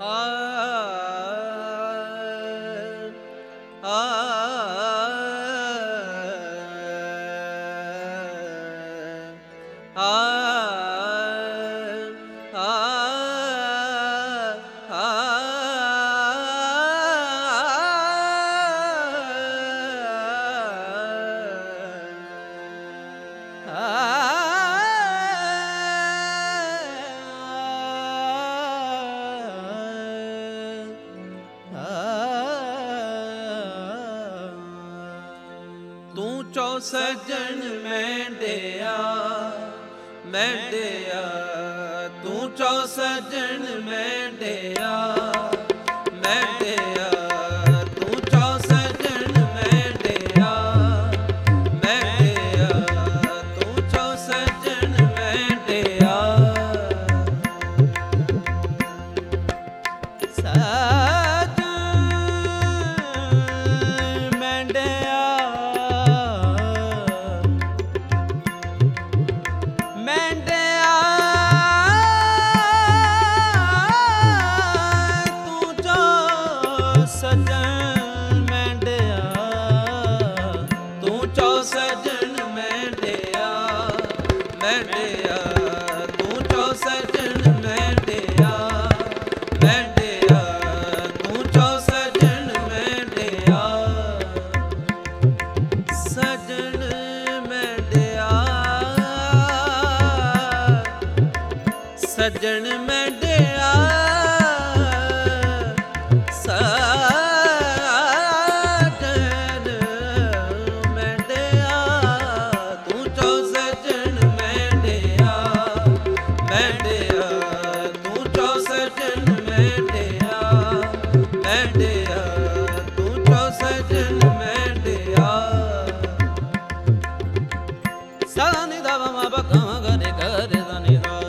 ਤੂੰ ਚੋ ਸਜਣ ਮੈਂਡਿਆ ਮੈਂਡਿਆ, ਤੂੰ ਚੋ ਸਜਣ ਮੈਂਡਿਆ ਮੈਂਡਿਆ, ਤੂੰ ਚੋ ਸਜਣ ਮੈਂਡਿਆ ਮੈਂਡਿਆ, ਤੂੰ ਚੋ ਸਜਣ ਮੈਂਡਿਆ। ਸਜਣ ਮੈਂਡਿਆ ਸਜਣ ਮੈਂਡਿਆ, ਤੂੰ ਚੋ ਸਜਣ ਮੈਂਡਿਆ ਮੈਂਡਿਆ, ਤੂੰ ਚੋ ਸਜਣ ਮੈਂਡਿਆ ਮੈਂਡਿਆ, ਤੂੰ ਚੋ ਸਜਣ ਮੈਂਡਿਆ। ਸਾ ਨੀ ਦਾ ਵਾ ਬ ਗ ਮ ਗ ਰੇ ਗ ਰੇ ਦਾ ਨੀ ਦਾ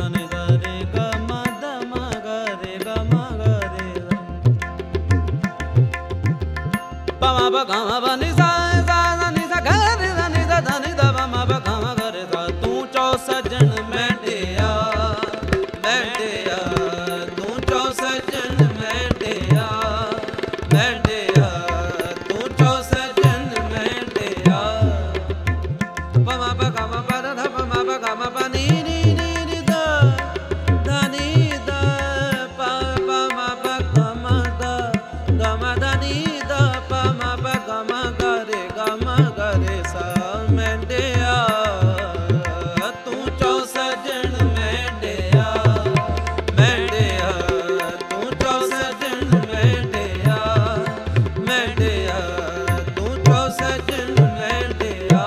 ba ga ma ba ni sa sa ni sa ga re da ni da ni da ba ma ba ga ma ga re da। ਤੂੰ ਚੋ ਸਜਣ ਮੈਂਡਿਆ ਮੈਂਡਿਆ, ਤੂੰ ਚੋ ਸਜਣ ਮੈਂਡਿਆ ਮੈਂਡਿਆ, ਤੂੰ ਚੋ ਸਜਣ ਮੈਂਡਿਆ। ba ma ba ga ma ba da ba ma ba ga ma ba ni ni ni ni da da ni da pa pa ma ba ga ma da ni da pa ma ba ga ma ga re sa ਮੈਂਡਿਆ, ਤੂੰ ਚੋ ਸਜਣ ਮੈਂਡਿਆ ਮੈਂਡਿਆ, ਤੂੰ ਚੋ ਸਜਣ ਮੈਂਡਿਆ ਮੈਂਡਿਆ, ਤੂੰ ਚੋ ਸਜਣ ਮੈਂਡਿਆ।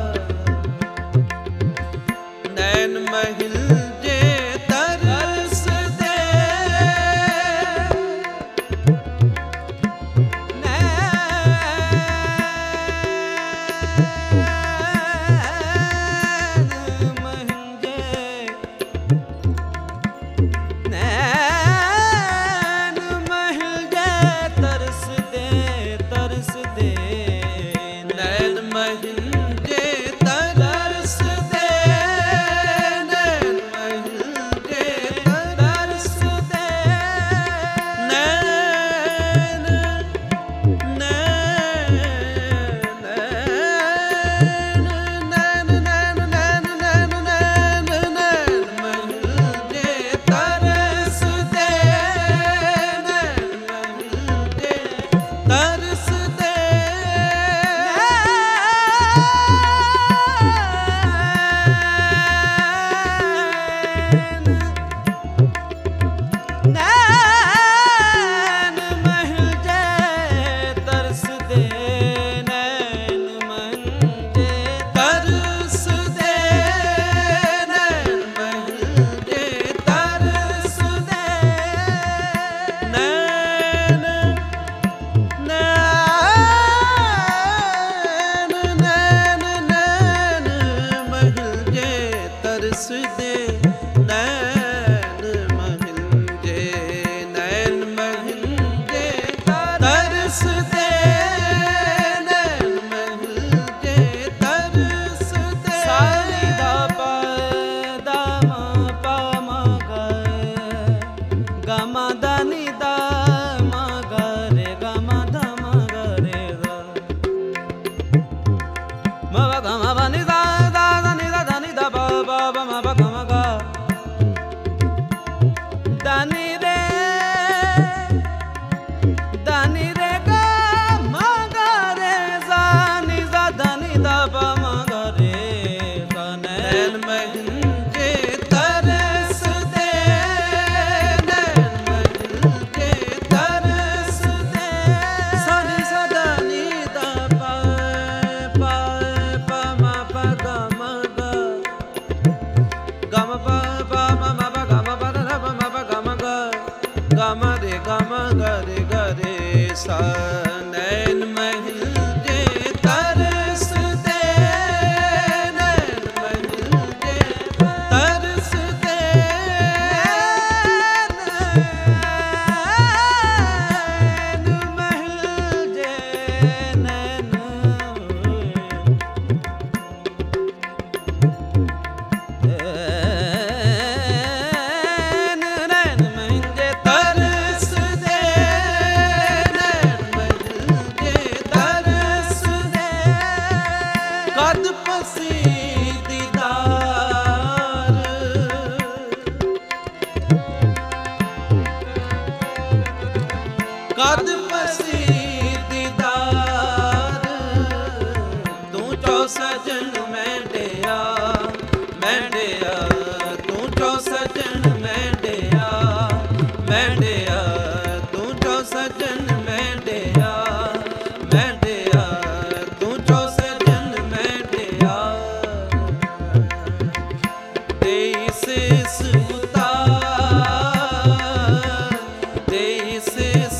ਨੈਣ ਮਹਿਲ ਜੇ ਤਰਸਦੇ Gamadani ਦਾਨੀ ਰੇ ਦਾਨੀ ਰੇ ਗਾ ਮਾ ਗਾ ਰੇ ਜ਼ਾ ਨੀ ਜ਼ਾ ਦਾਨੀ ਦਾ ਪਾ ਮਾ ਗਾ ਰੇ ਜ਼ਾ ਨੈਣ ਮਹਿੰਗੇ ਤਰਸਦੇ ਨੈਣ ਮਹਿੰਗੇ ਤਰਸਦੇ ਸਾ ਨੀ ਜ਼ਾ ਦਾਨੀ ਦਾ ਪਾ ਪਾ ਪਾ ਮਾ ਪਾ ਗਾ ਮਾ ਗਾ ਗਾ ਮਾ ਪਾ ਪਾ ਮਾ ਮਾ ਪਾ ਗਾ ਮਾ ਪਾ ਰਾ ਪਾ ਮਾ ਪਾ ਗਾ ਮਾ ਗਾ ਗਾ ਮਾ ਰੇ ਗਾ ਮਾ ਗਾ ਰੇ ਸਾ ਨੈਣ ਮਹਿੰਗੇ ਤਰਸਦੇ ਨੈਣ ਮਹਿੰਗੇ ਤਰਸਦੇ ਨੈਣ ਮਹਿੰਗੇ ਨੈਣ ਨੈਣ ਮਹਿੰਗੇ ਤਰਸਦੇ ਨੈਣ ਮਹਿੰਗੇ ਤਰਸਦੇ ਕਦ ਪਸੀ ਦੀਦਾਰ ਕਦ ਪਸੀ ਦੀਦਾਰ ਤੂੰ ਚੋ ਸਜਣ ਮੈਂਡਿਆ ਮੈਂਡਿਆ ਤੂੰ ਚੋ ਸਜਣ ਮੈਂਡਿਆ ਮੈਂਡਿਆ ਤੂੰ ਚੋ ਸਜਣ ਮੈਂਡਿਆ ਮੈਂਡਿਆ ਤੂੰ ਚੋ ਸਜਣ ਮੈਂਡਿਆ ਦੇਈ ਸਿਸ ਉਤਾਰ ਦੇਈ ਸਿਸ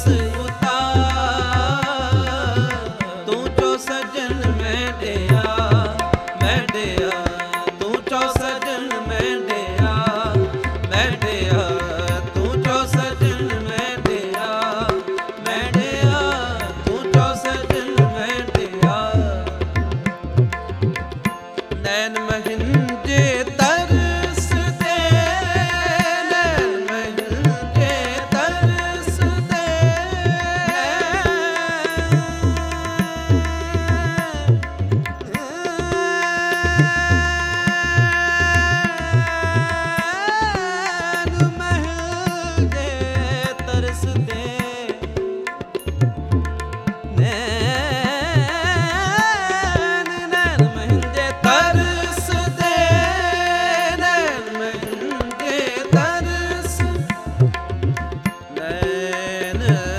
ਉਤਾਰ ਤੂੰ ਚੋ ਸਜਣ ਮੈਂਡਿਆ ਮੈਂਡਿਆ ਤੂੰ ਚੋ ਸਜਣ ਮੈਂਡਿਆ ਮੈਂਡਿਆ ਤੂੰ ਚੋ ਸਜਣ ਮੈਂਡਿਆ ਮੈਂਡਿਆ ਤੂੰ ਚੋ ਸਜਣ ਮੈਂਡਿਆ ਨੈਣ ਮਹਿੰਗੇ ਤਰਸਦੇ ਨੈਣ ਮਹਿੰਗੇ ਤਰਸਦੇ ਨੈਣ ਮਹਿੰਗੇ ਤਰਸਦੇ ਨੈਣ ਮਹਿੰਗੇ ਤਰਸਦੇ ਨੈਣ ਮਹਿੰਗੇ ਤਰਸ ਨੈਣ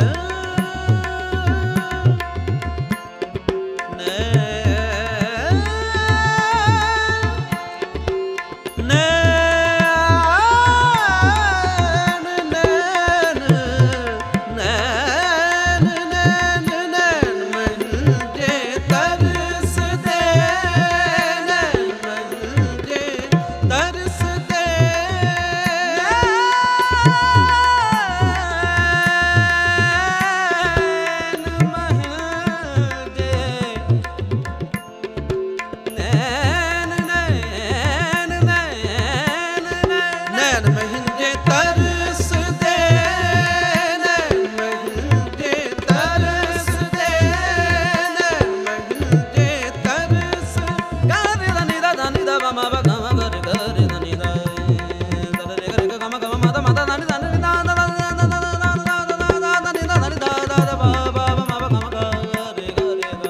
ਨੈਣ ਮਹਿੰਗੇ ਤਰਸਦੇ ਨੈਣ ਮਹਿੰਗੇ ਤਰਸਦੇ ਨੈਣ ਮਹਿੰਗੇ ਤਰਸ ਗਾ ਰੇ ਦਾ ਨੀ ਦਾ ਵਾ ਮਾ ਵਾ ਗਾ ਮਾ ਗਾ ਰੇ ਦਾ ਨੀ ਦਾ ਰੇ ਗਾ ਗਾ ਮਾ ਗਾ ਮਾ ਦਾ ਦਾ ਨੀ ਦਾ ਨੀ ਦਾ ਦਾ ਦਾ ਨੀ ਦਾ ਨੀ ਦਾ ਦਾ ਵਾ ਵਾ ਮਾ ਵਾ ਗਾ ਮਾ ਗਾ ਰੇ ਦਾ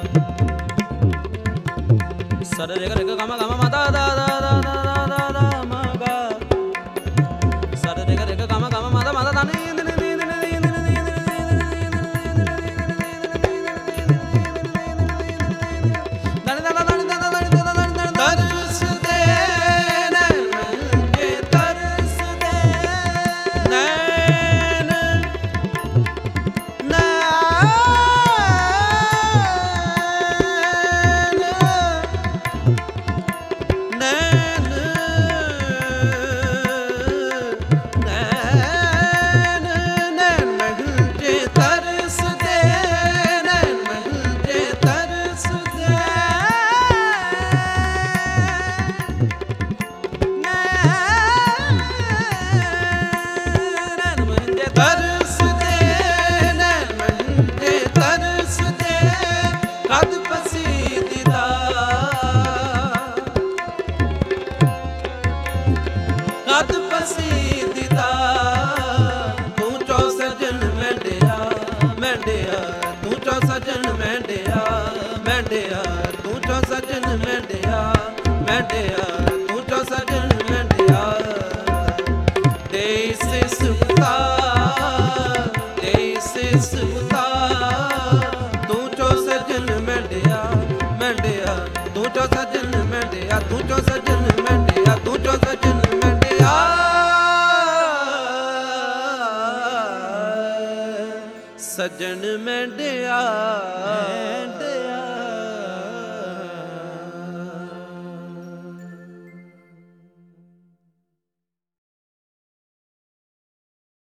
ਸਰ ਰੇ ਗਾ ਗਾ ਮਾ ਮਾ ਦਾ ਦਾ ਦਾ ਮਾ ਗਾ ਸਰ ਰੇ ਗਾ ਗਾ ਮਾ ਮਾ ਦਾ ਦਾ ਨੀ ਤਰਸਦੇ ਨੈਣ ਮਹਿੰਗੇ ਤਰਸਦੇ ਨੈਣ ਨੈਣ ਨੈਣ ਮਹਿੰਗੇ ਤਰਸਦੇ ਨੈਣ ਮਹਿੰਗੇ ਤਰਸਦੇ ਨੈਣ ਮਹਿੰਗੇ ਤਰਸਦੇ ਨੈਣ ਮਹਿੰਗੇ ਤਰਸਦੇ ਕਦ ਪਸੀ ਦੀਦਾਰ ਕਦ ਪਸੀ ਦੀਦਾਰ ਮੈਂਡਿਆ ਤੂੰ ਚੋ ਸਜਣ ਮੈਂਡਿਆ ਦੇ ਸਿਸ ਉਤਾਰ ਦੇ ਸਿਸ ਉਤਾਰ ਤੂੰ ਚੋ ਸਜਣ ਮੈਂਡਿਆ ਮੈਂਡਿਆ ਤੂੰ ਚੋ ਸਜਣ ਮੈਂਡਿਆ ਤੂੰ ਚੋ ਸਜਣ ਮੈਂਡਿਆ ਤੂੰ ਚੋ ਸਜਣ ਮੈਂਡਿਆ ਸਜਣ ਮੈਂਡਿਆ